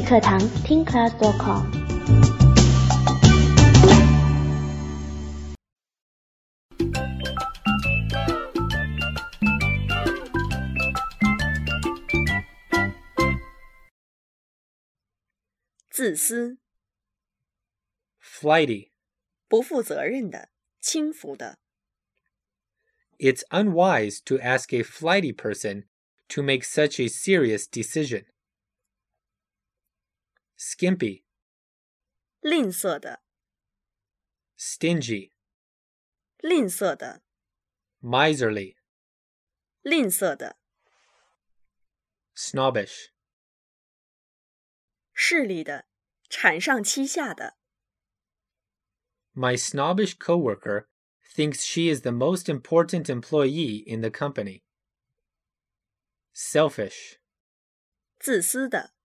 语课堂听 class.com。 自私 Flighty. 不负责任的轻浮的 It's unwise to ask a flighty person to make such a serious decision. Skimpy. 吝啬的 Stingy. 吝啬的 Miserly. 吝啬的 Snobbish. 势利的产上欺下的 My snobbish coworker thinks she is the most important employee in the company. Selfish. 自私的